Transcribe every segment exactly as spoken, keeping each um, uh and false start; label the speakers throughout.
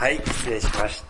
Speaker 1: はい、失礼しました。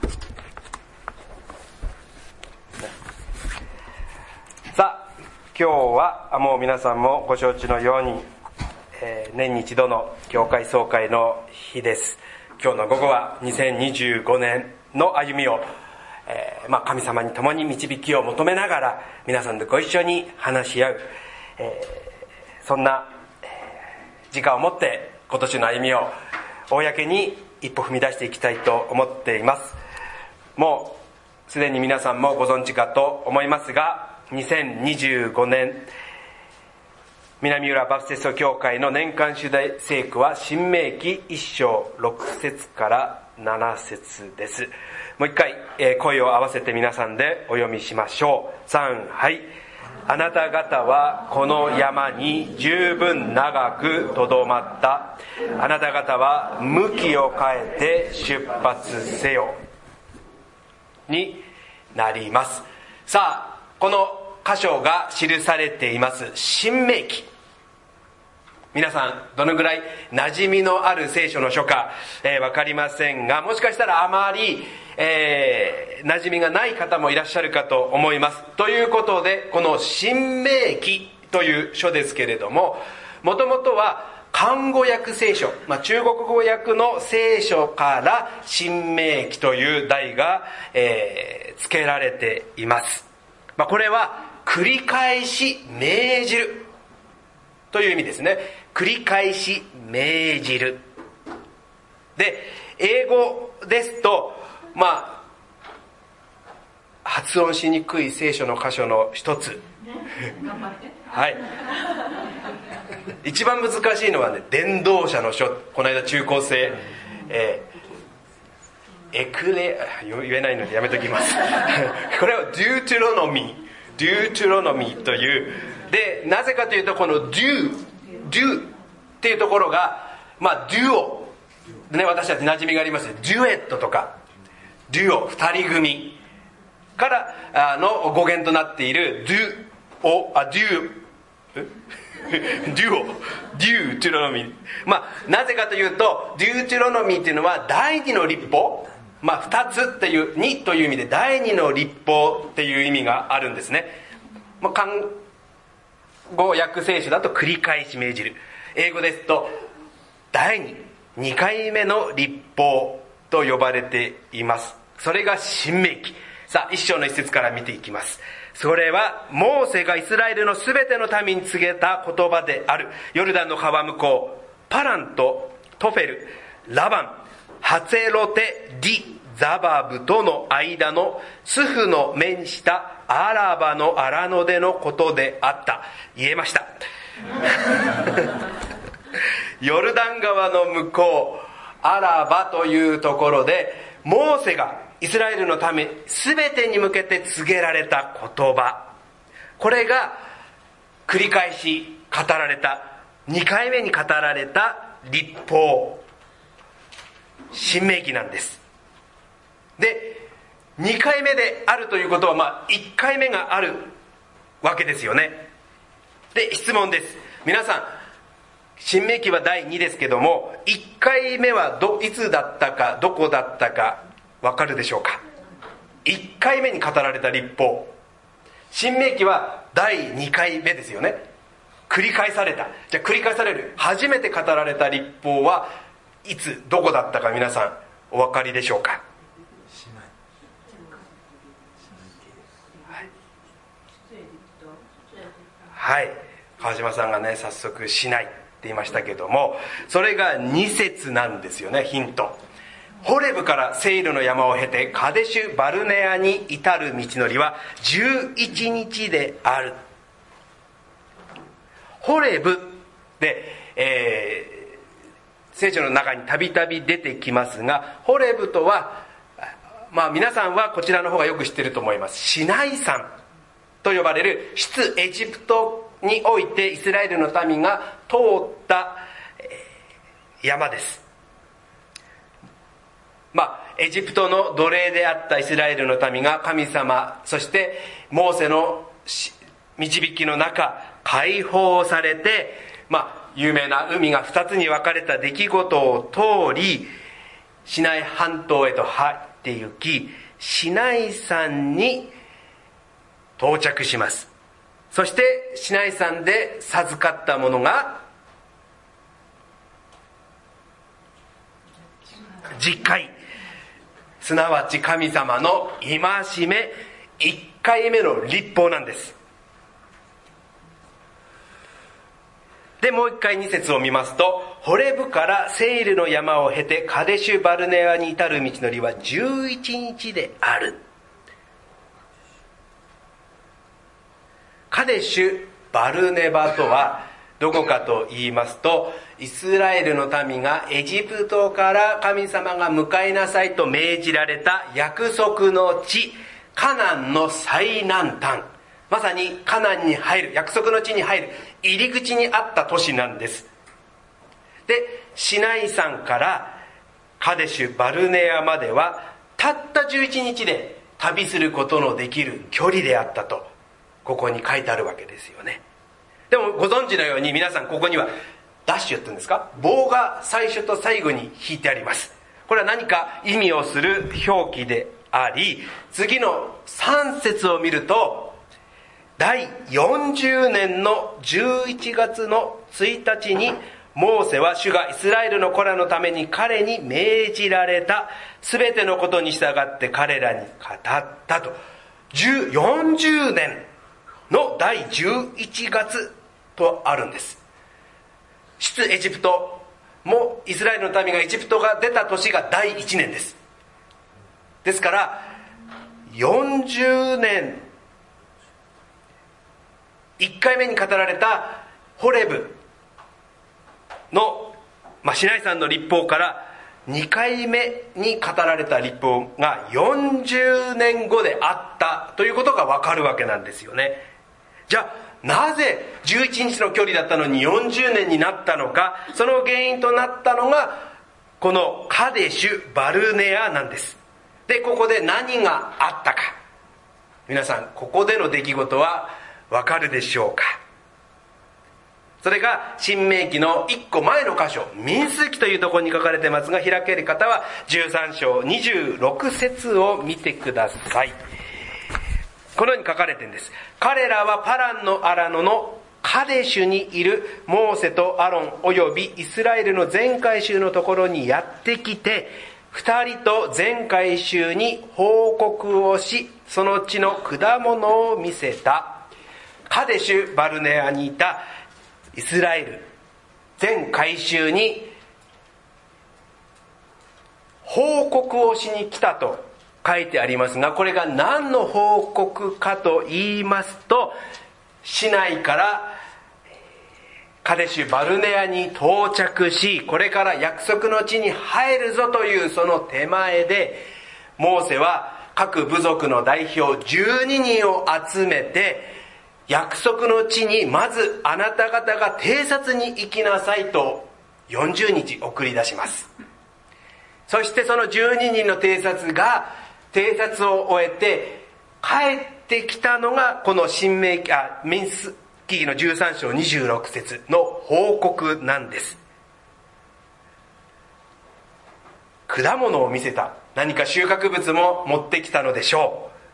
Speaker 1: さあ、今日はもう皆さんもご承知のように、えー、年に一度の教会総会の日です。今日の午後はにせんにじゅうごねんの歩みを、えーまあ、神様に共に導きを求めながら皆さんとご一緒に話し合う、えー、そんな、えー、時間を持って今年の歩みを公に一歩踏み出していきたいと思っています。もうすでに皆さんもご存知かと思いますが、にせんにじゅうごねん南浦バプテスト教会の年間主題聖句は新明記いっ章ろく節からなな節です。もう一回、えー、声を合わせて皆さんでお読みしましょう。さん、はい。あなた方はこの山に十分長くとどまった。あなた方は向きを変えて出発せよになります。さあ、この箇所が記されています新明記、皆さんどのぐらい馴染みのある聖書の書か、えー、分かりませんが、もしかしたらあまり、えー、馴染みがない方もいらっしゃるかと思います。ということで、この新明記という書ですけれども、もともとは漢語訳聖書、まあ、中国語訳の聖書から新明記という題が、えー、付けられています。まあ、これは繰り返し命じるという意味ですね。繰り返し命じるで、英語ですと、まあ発音しにくい聖書の箇所の一つはい一番難しいのはね、伝道者の書。この間中高生、えー、エクレ言えないのでやめときますこれはデューテロノミーデューテロノミーというで、なぜかというと、このデューデューっていうところが、まあデュオね、私たち馴染みがあります。デュエットとかデュオ、二人組からの語源となっているデュオ、あデュデュオデューテロノミー、まあなぜかというと、デューテロノミーっていうのは第二の律法、まあ二つっていう、二という意味で第二の律法っていう意味があるんですね。まあ漢語訳聖書だと繰り返し命じる、英語ですと第二、二回目の律法と呼ばれています。それが新明記。さあ、一章の一節から見ていきます。それはモーセがイスラエルのすべての民に告げた言葉である。ヨルダンの川向こう、パランとトフェル、ラバン、ハツェロテ、ディ、ザバブとの間のスフの面したアラバの荒野でのことであった。言えましたヨルダン川の向こう、アラバというところで、モーセがイスラエルの民すべてに向けて告げられた言葉、これが繰り返し語られた、にかいめに語られた律法、新明記なんです。で、にかいめであるということは、まあいっかいめがあるわけですよね。で、質問です。皆さん、新明記はだいにですけども、いっかいめはどいつだったか、どこだったかわかるでしょうか。いっかいめに語られた律法、新明記はだいにかいめですよね。繰り返された。じゃあ繰り返される初めて語られた律法はいつ、どこだったか、皆さんお分かりでしょうか。はい、川島さんがね、早速しないって言いましたけども、それがに節なんですよね。ヒント。ホレブからセイルの山を経てカデシュバルネアに至る道のりはじゅういちにちである。ホレブで、えー、聖書の中にたびたび出てきますが、ホレブとは、まあ皆さんはこちらの方がよく知っていると思います。シナイ山と呼ばれる出エジプトにおいてイスラエルの民が通った山です。まあエジプトの奴隷であったイスラエルの民が神様、そしてモーセの導きの中解放されて、まあ有名な海が二つに分かれた出来事を通り、 シナイ半島へと入って行き、シナイ山に到着します。そしてシナイ山で授かったものが十戒、すなわち神様の戒めいっかいめの律法なんです。で、もう一回に節を見ますと、ホレブからセイルの山を経てカデシュバルネアに至る道のりはじゅういちにちである。カデシュバルネバとはどこかと言いますと、イスラエルの民がエジプトから神様が迎えなさいと命じられた約束の地、カナンの最南端、まさにカナンに入る、約束の地に入る入り口にあった都市なんです。で、シナイ山からカデシュバルネアまではたったじゅういちにちで旅することのできる距離であったと、ここに書いてあるわけですよね。でもご存知のように、皆さんここにはダッシュって言うんですか、棒が最初と最後に引いてあります。これは何か意味をする表記であり、次のさん節を見ると、第よんじゅうねんのじゅういちがつのついたちに、モーセは主がイスラエルの子らのために彼に命じられたすべてのことに従って彼らに語ったと。よんじゅうねんの第じゅういちがつとあるんです。出エジプトも、イスラエルの民がエジプトが出た年がだいいちねんです。ですからよんじゅうねん、いっかいめに語られたホレブの、まあ、シナイ山の律法からにかいめに語られた律法がよんじゅうねんごであったということがわかるわけなんですよね。じゃあなぜじゅういちにちの距離だったのによんじゅうねんになったのか。その原因となったのがこのカデシュバルネアなんです。で、ここで何があったか、皆さんここでの出来事はわかるでしょうか。それが新明記のいっこまえの箇所、民数記というところに書かれてますが、開ける方はじゅうさん章にじゅうろく節を見てください。このように書かれているんです。彼らはパランのアラノのカデシュにいるモーセとアロンおよびイスラエルの全会衆のところにやってきて、二人と全会衆に報告をし、その地の果物を見せた。カデシュバルネアにいたイスラエル全会衆に報告をしに来たと書いてありますが、これが何の報告かと言いますと、市内からカデシュバルネアに到着し、これから約束の地に入るぞというその手前で、モーセは各部族の代表じゅうににんを集めて、約束の地にまずあなた方が偵察に行きなさいとよんじゅうにち送り出します。そしてそのじゅうににんの偵察が偵察を終えて帰ってきたのがこの新明記、あ、民数記のじゅうさん章にじゅうろく節の報告なんです。果物を見せた。何か収穫物も持ってきたのでしょう。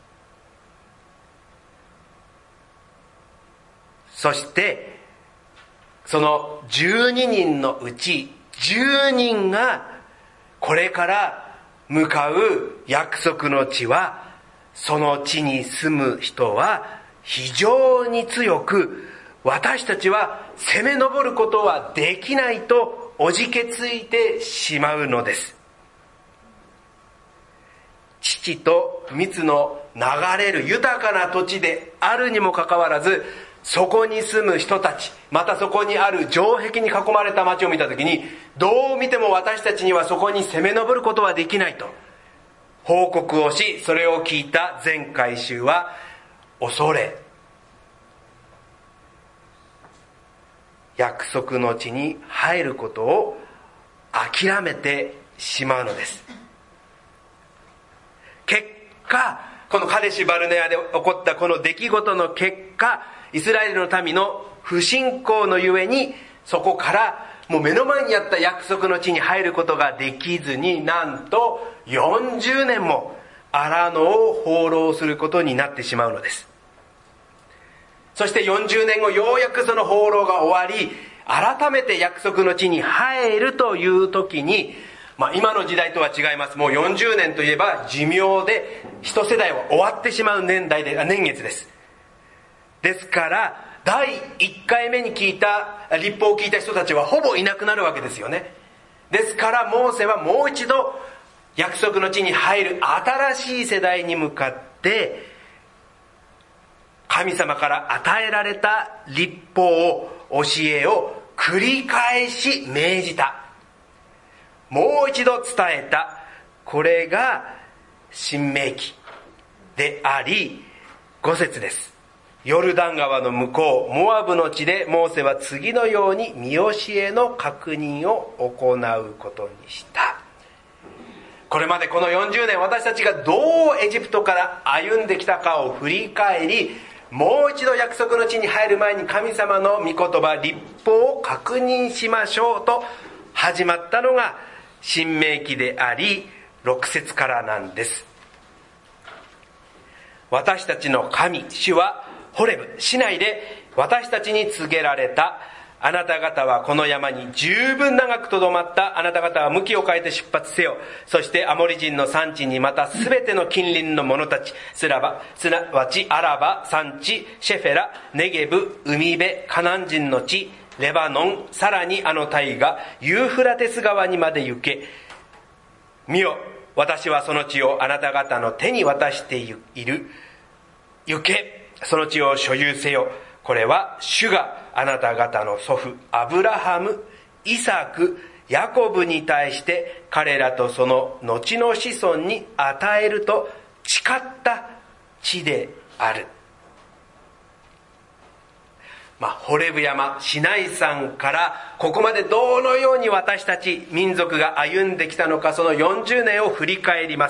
Speaker 1: そしてそのじゅうににんのうちじゅうにんがこれから向かう約束の地は、その地に住む人は非常に強く、私たちは攻め上ることはできないとおじけついてしまうのです。乳と蜜の流れる豊かな土地であるにもかかわらず、そこに住む人たち、またそこにある城壁に囲まれた町を見たときに、どう見ても私たちにはそこに攻め上ることはできないと報告をし、それを聞いた全会衆は恐れ、約束の地に入ることを諦めてしまうのです。結果、このカデシュバルネアで起こったこの出来事の結果、イスラエルの民の不信仰のゆえに、そこからもう目の前にあった約束の地に入ることができずに、なんとよんじゅうねんも荒野を放浪することになってしまうのです。そしてよんじゅうねんご、ようやくその放浪が終わり、改めて約束の地に入るという時に、まあ今の時代とは違います。もうよんじゅうねんといえば寿命で一世代は終わってしまう年代で、年月です。ですからだいいっかいめに聞いた律法を聞いた人たちはほぼいなくなるわけですよね。ですからモーセはもう一度約束の地に入る新しい世代に向かって神様から与えられた律法を、教えを繰り返し命じた。もう一度伝えた。これが新明記であり、ご節です。ヨルダン川の向こう、モアブの地でモーセは次のように見教えの確認を行うことにした。これまでこのよんじゅうねん、私たちがどうエジプトから歩んできたかを振り返り、もう一度約束の地に入る前に神様の御言葉、律法を確認しましょうと始まったのが新明記であり、ろく節からなんです。私たちの神、主はホレブ、シナイで私たちに告げられた。あなた方はこの山に十分長くとどまった。あなた方は向きを変えて出発せよ。そしてアモリ人の産地に、またすべての近隣の者たち、すらば、すなわちアラバ、産地、シェフェラ、ネゲブ、海辺、カナン人の地、レバノン、さらにあの大河、ユーフラテス川にまで行け。見よ、私はその地をあなた方の手に渡している。行け、その地を所有せよ。これは主があなた方の祖父アブラハム、イサク、ヤコブに対して彼らとその後の子孫に与えると誓った地である。まあ、ホレブ山、シナイ山からここまでどのように私たち民族が歩んできたのか、そのよんじゅうねんを振り返ります。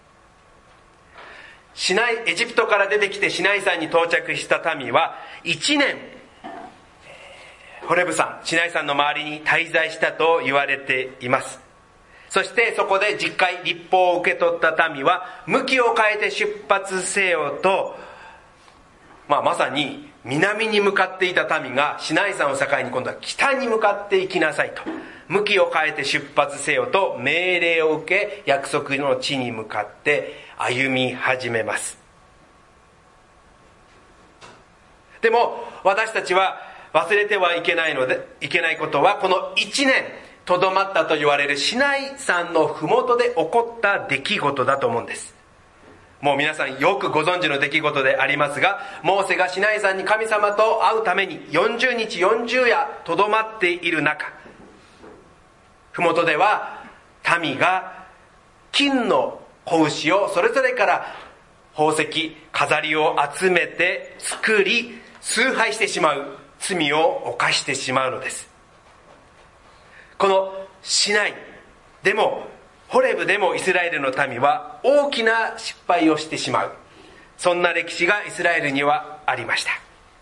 Speaker 1: シナイ、エジプトから出てきてシナイ山に到着した民はいちねん、ホレブ山、シナイ山の周りに滞在したと言われています。そしてそこで実会、律法を受け取った民は向きを変えて出発せよと、まあ、まさに南に向かっていた民がシナイ山を境に今度は北に向かっていきなさいと、向きを変えて出発せよと命令を受け、約束の地に向かって歩み始めます。でも私たちは忘れてはいけないので、いけないことは、このいちねんとどまったと言われるシナイ山のふもとで起こった出来事だと思うんです。もう皆さんよくご存知の出来事でありますが、モーセがシナイ山に神様と会うためによんじゅうにちよんじゅう夜とどまっている中、ふもとでは民が金の子牛をそれぞれから宝石、飾りを集めて作り崇拝してしまう罪を犯してしまうのです。このシナイでもホレブでもイスラエルの民は大きな失敗をしてしまう、そんな歴史がイスラエルにはありました。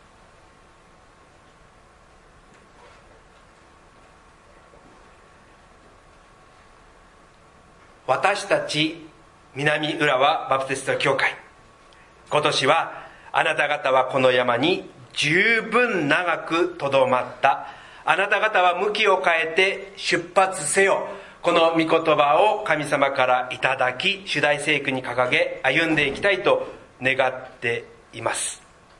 Speaker 1: 私たち南浦和バプテスト教会、今年はあなた方はこの山に十分長くとどまった。あなた方は向きを変えて出発せよ。この御言葉を神様からいただき、主題聖句に掲げ歩んでいきたいと願っています。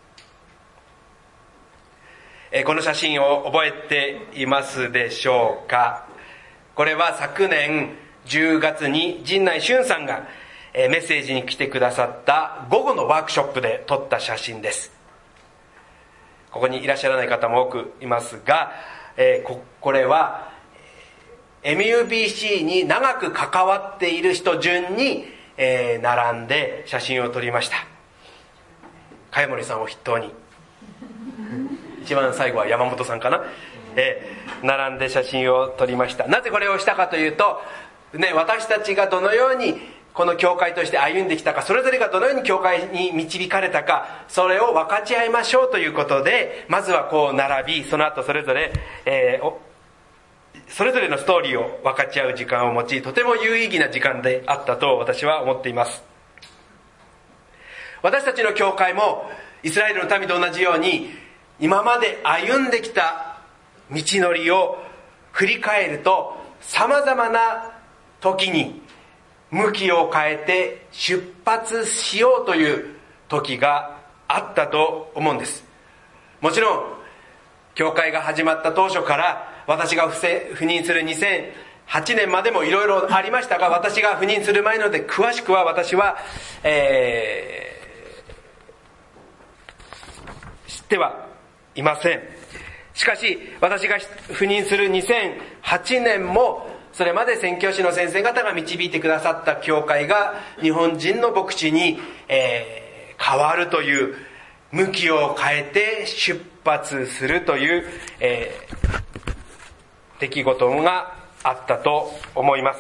Speaker 1: この写真を覚えていますでしょうか。これは昨年じゅうがつに陣内俊さんがメッセージに来てくださった午後のワークショップで撮った写真です。ここにいらっしゃらない方も多くいますが、えー、こ, これは エムユービーシー に長く関わっている人順に、えー、並んで写真を撮りました。茅森さんを筆頭に一番最後は山本さんかな、えー、並んで写真を撮りました。なぜこれをしたかというと、ね、私たちがどのようにこの教会として歩んできたか、それぞれがどのように教会に導かれたか、それを分かち合いましょうということで、まずはこう並び、その後それぞれ、えー、 それぞれのストーリーを分かち合う時間を持ち、とても有意義な時間であったと私は思っています。私たちの教会もイスラエルの民と同じように、今まで歩んできた道のりを振り返ると、さまざまな時に向きを変えて出発しようという時があったと思うんです。もちろん教会が始まった当初から、私が赴任するにせんはちねんまでもいろいろありましたが、私が赴任する前ので詳しくは私は、えー、知ってはいません。しかし私が赴任するにせんはちねんも、それまで宣教師の先生方が導いてくださった教会が日本人の牧師に、えー、変わるという、向きを変えて出発するという、えー、出来事があったと思います。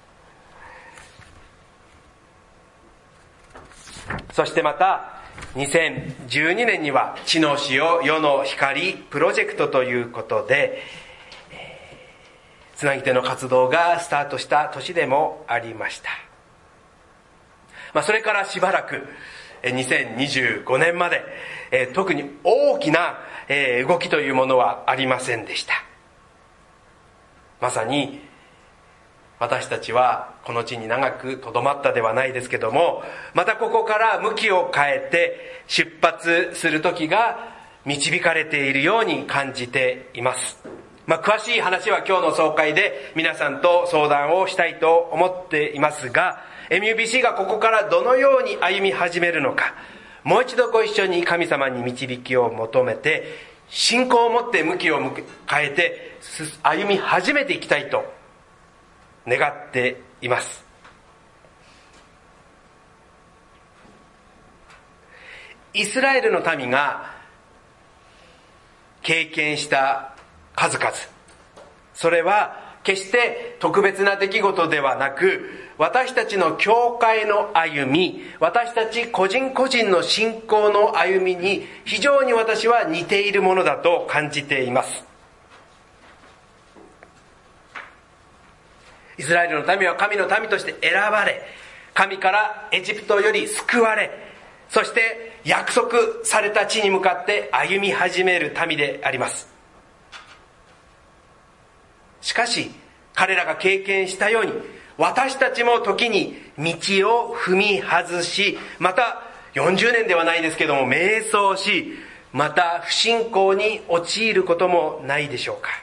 Speaker 1: そしてまたにせんじゅうにねんには地の塩世の光プロジェクトということで、つなぎ手の活動がスタートした年でもありました。まあ、それからしばらくにせんにじゅうごねんまで、えー、特に大きな、えー、動きというものはありませんでした。まさに私たちはこの地に長くとどまったではないですけども、またここから向きを変えて出発する時が導かれているように感じています。まあ、詳しい話は今日の総会で皆さんと相談をしたいと思っていますが、エムユービーシー がここからどのように歩み始めるのか、もう一度ご一緒に神様に導きを求めて、信仰を持って向きを変えて歩み始めていきたいと願っています。イスラエルの民が経験した数々、それは決して特別な出来事ではなく、私たちの教会の歩み、私たち個人個人の信仰の歩みに非常に私は似ているものだと感じています。イスラエルの民は神の民として選ばれ、神からエジプトより救われ、そして約束された地に向かって歩み始める民であります。しかし彼らが経験したように、私たちも時に道を踏み外し、またよんじゅうねんではないですけども迷走し、また不信仰に陥ることもないでしょうか。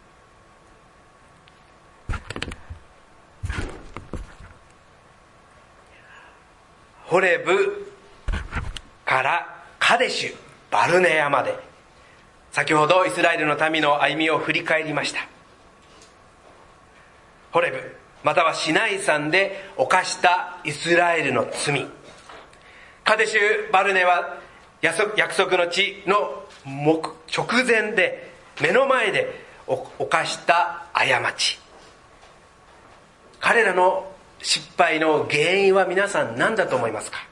Speaker 1: ホレブからカデシュバルネアまで、先ほどイスラエルの民の歩みを振り返りました。ホレブまたはシナイ山で犯したイスラエルの罪、カデシュバルネは約束の地の直前で目の前で犯した過ち、彼らの失敗の原因は皆さん何だと思いますか？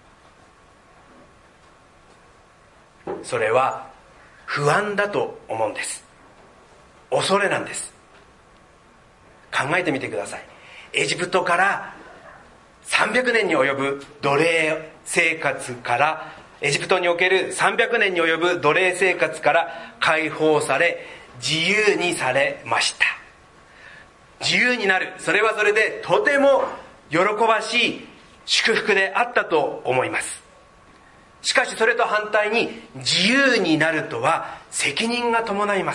Speaker 1: それは不安だと思うんです。恐れなんです。考えてみてください。エジプトからさんびゃくねんに及ぶ奴隷生活から、エジプトにおけるさんびゃくねんに及ぶ奴隷生活から解放され、自由にされました。自由になる、それはそれでとても喜ばしい祝福であったと思います。しかしそれと反対に、自由になるとは責任が伴います。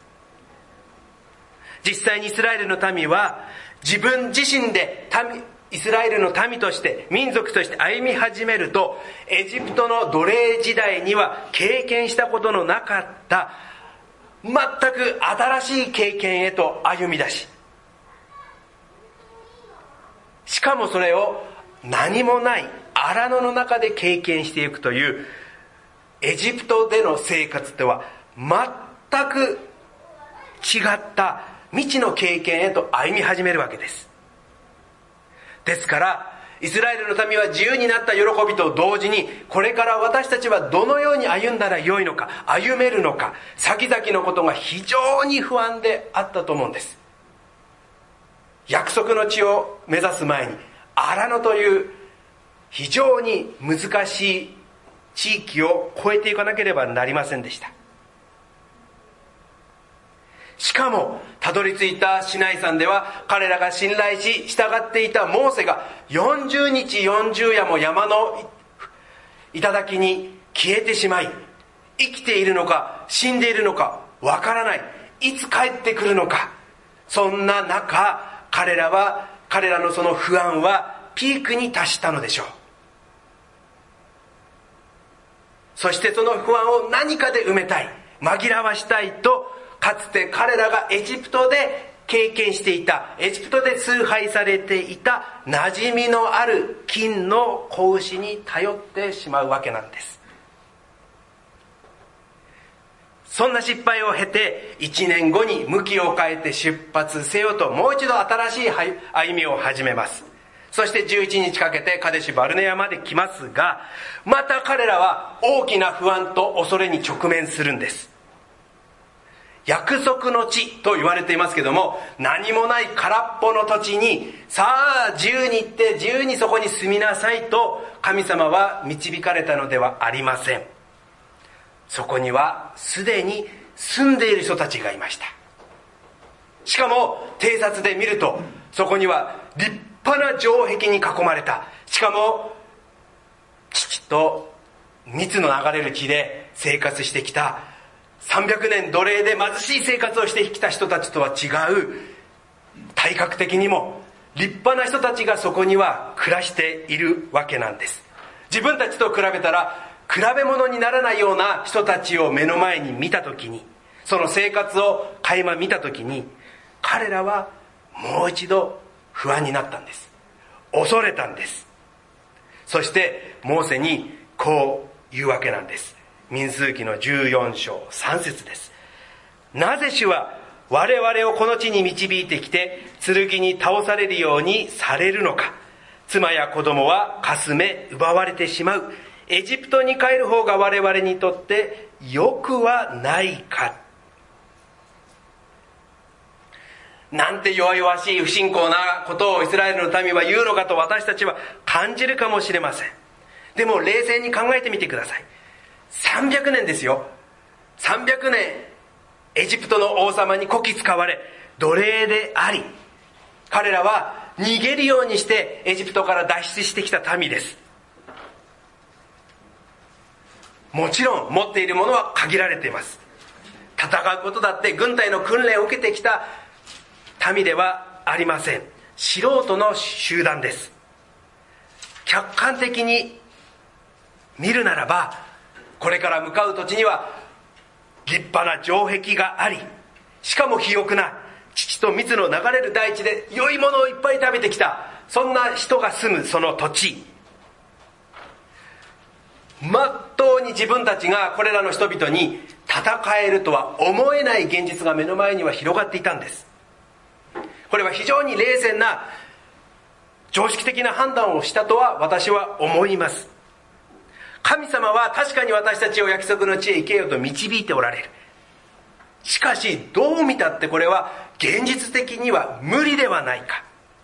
Speaker 1: 実際にイスラエルの民は自分自身で民イスラエルの民として民族として歩み始めると、エジプトの奴隷時代には経験したことのなかった全く新しい経験へと歩み出し、しかもそれを何もない荒野の中で経験していくという、エジプトでの生活とは全く違った未知の経験へと歩み始めるわけです。ですからイスラエルの民は自由になった喜びと同時に、これから私たちはどのように歩んだらよいのか、歩めるのか、先々のことが非常に不安であったと思うんです。約束の地を目指す前に、荒野という非常に難しい地域を越えていかなければなりませんでした。しかもたどり着いたシナイ山では、彼らが信頼し従っていたモーセがよんじゅうにちよんじゅう夜も山の頂に消えてしまい、生きているのか死んでいるのかわからない、いつ帰ってくるのか、そんな中、彼らは彼らのその不安はピークに達したのでしょう。そしてその不安を何かで埋めたい、紛らわしたいと、かつて彼らがエジプトで経験していた、エジプトで崇拝されていた馴染みのある金の子牛に頼ってしまうわけなんです。そんな失敗を経ていちねんごに向きを変えて出発せよと、もう一度新しい歩みを始めます。そしてじゅういちにちかけてカデシュバルネアまで来ますが、また彼らは大きな不安と恐れに直面するんです。約束の地と言われていますけども、何もない空っぽの土地に、さあ自由に行って自由にそこに住みなさいと神様は導かれたのではありません。そこにはすでに住んでいる人たちがいました。しかも偵察で見ると、そこには立派な城壁に囲まれた、しかも父と蜜の流れる地で生活してきた、さんびゃくねん奴隷で貧しい生活をしてきた人たちとは違う、体格的にも立派な人たちがそこには暮らしているわけなんです。自分たちと比べたら比べ物にならないような人たちを目の前に見たときに、その生活を垣間見たときに、彼らはもう一度不安になったんです。恐れたんです。そしてモーセにこう言うわけなんです。民数記のじゅうよんしょうさんせつです。なぜ主は我々をこの地に導いてきて剣に倒されるようにされるのか。妻や子供はかすめ奪われてしまう。エジプトに帰る方が我々にとってよくはないか。なんて弱々しい不信仰なことをイスラエルの民は言うのかと私たちは感じるかもしれません。でも冷静に考えてみてください。さんびゃくねんですよ。さんびゃくねんエジプトの王様にこき使われ奴隷であり、彼らは逃げるようにしてエジプトから脱出してきた民です。もちろん持っているものは限られています。戦うことだって軍隊の訓練を受けてきた民ではありません。素人の集団です。客観的に見るならば、これから向かう土地には立派な城壁があり、しかも肥沃な乳と蜜の流れる大地で良いものをいっぱい食べてきた、そんな人が住むその土地、まっとうに自分たちがこれらの人々に戦えるとは思えない現実が目の前には広がっていたんです。これは非常に冷静な常識的な判断をしたとは私は思います。神様は確かに私たちを約束の地へ行けよと導いておられる。しかしどう見たってこれは現実的には無理ではないか。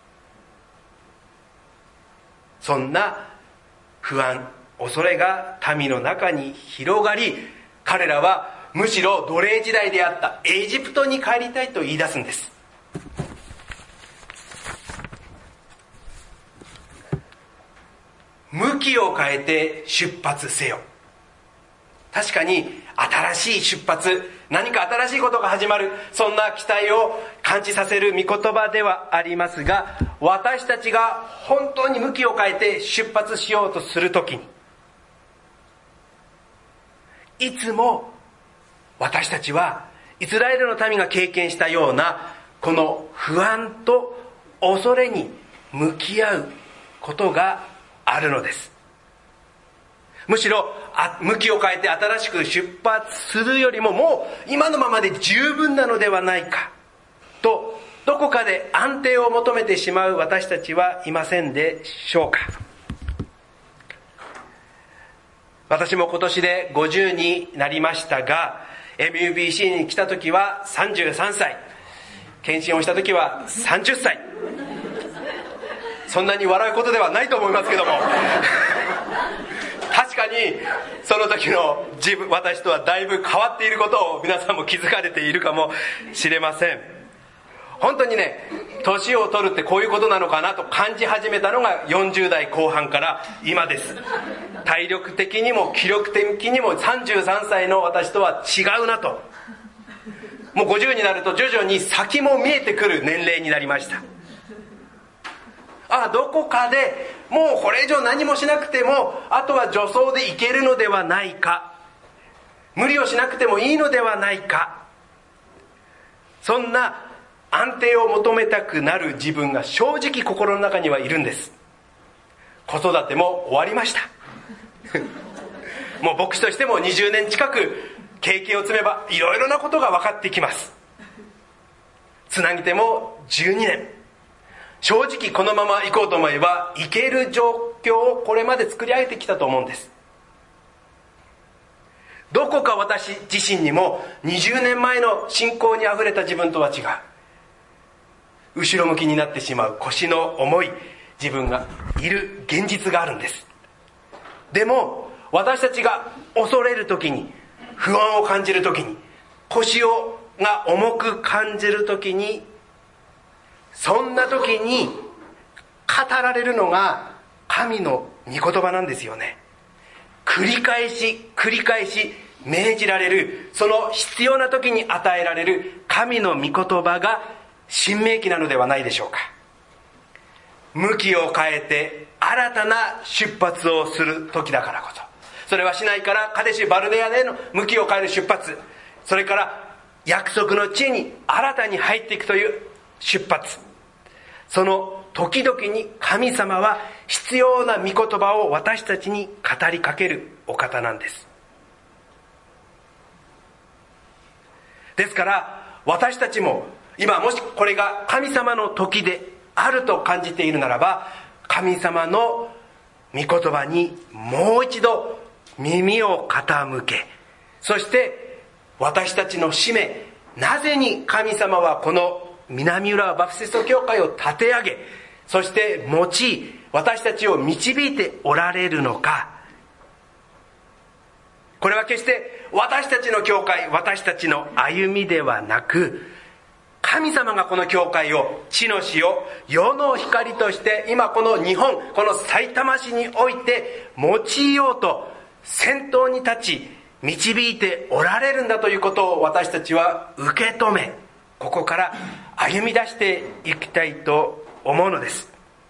Speaker 1: そんな不安、恐れが民の中に広がり、彼らはむしろ奴隷時代であったエジプトに帰りたいと言い出すんです。向きを変えて出発せよ。確かに新しい出発、何か新しいことが始まる、そんな期待を感じさせる御言葉ではありますが、私たちが本当に向きを変えて出発しようとするときに、いつも私たちはイスラエルの民が経験したようなこの不安と恐れに向き合うことがあるのです。むしろ向きを変えて新しく出発するよりも、もう今のままで十分なのではないかとどここかで安定を求めてしまう私たちはいませんでしょうか。私も今年でごじゅうになりましたが、 エムユービーシー に来た時はさんじゅうさんさい、検診をした時はさんじゅっさい。そんなに笑うことではないと思いますけども確かにその時の自分、私とはだいぶ変わっていることを皆さんも気づかれているかもしれません。本当にね、年を取るってこういうことなのかなと感じ始めたのがよんじゅうだいこう半から今です。体力的にも気力的にもさんじゅうさんさいの私とは違うなと。もうごじゅうになると徐々に先も見えてくる年齢になりました。ああ、どこかでもうこれ以上何もしなくてもあとは助走でいけるのではないか、無理をしなくてもいいのではないか、そんな安定を求めたくなる自分が正直心の中にはいるんです。子育ても終わりましたもう牧師としてもにじゅうねん近く経験を積めばいろいろなことが分かってきます。つなぎ手もじゅうにねん、正直このまま行こうと思えば行ける状況をこれまで作り上げてきたと思うんです。どこか私自身にもにじゅうねんまえの信仰にあふれた自分とは違う、後ろ向きになってしまう腰の重い自分がいる現実があるんです。でも私たちが恐れるときに、不安を感じるときに、腰をが重く感じるときに、そんなときに語られるのが神の御言葉なんですよね。繰り返し繰り返し命じられる、その必要な時に与えられる神の御言葉が新明記なのではないでしょうか。向きを変えて新たな出発をする時だからこそ、それはシナイからカデシュバルネアでの向きを変える出発、それから約束の地に新たに入っていくという出発、その時々に神様は必要な御言葉を私たちに語りかけるお方なんです。ですから私たちも今、もしこれが神様の時であると感じているならば、神様の御言葉にもう一度耳を傾け、そして私たちの使命、なぜに神様はこの南浦和バプテスト教会を立て上げ、そして用い私たちを導いておられるのか。これは決して私たちの教会、私たちの歩みではなく、神様がこの教会を、地の塩、世の光として今この日本、このさいたま市において用いようと先頭に立ち導いておられるんだということを私たちは受け止め、ここから歩み出していきたいと思うのです。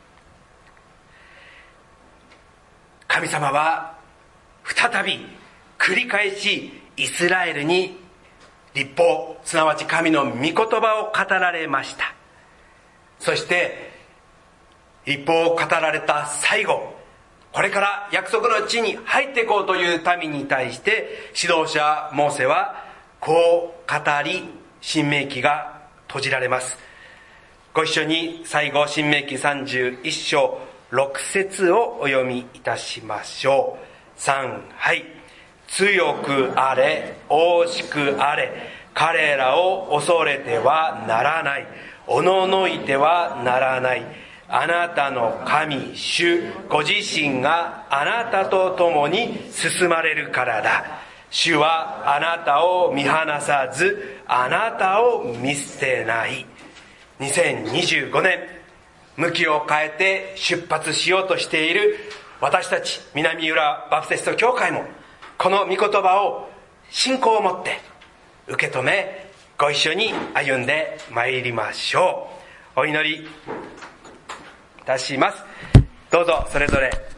Speaker 1: 神様は再び繰り返しイスラエルに律法、すなわち神の御言葉を語られました。そして律法を語られた最後、これから約束の地に入っていこうという民に対して指導者モーセはこう語り、新明記が閉じられます。ご一緒に最後、新明記さんじゅういっ章ろく節をお読みいたしましょう。さん、はい。強くあれ、大しくあれ、彼らを恐れてはならない、おののいてはならない。あなたの神主ご自身があなたと共に進まれるからだ。主はあなたを見放さず、あなたを見捨てない。にせんにじゅうごねん、向きを変えて出発しようとしている私たち南浦和バプテスト教会も、この御言葉を信仰を持って受け止め、ご一緒に歩んでまいりましょう。お祈りいたします。どうぞそれぞれ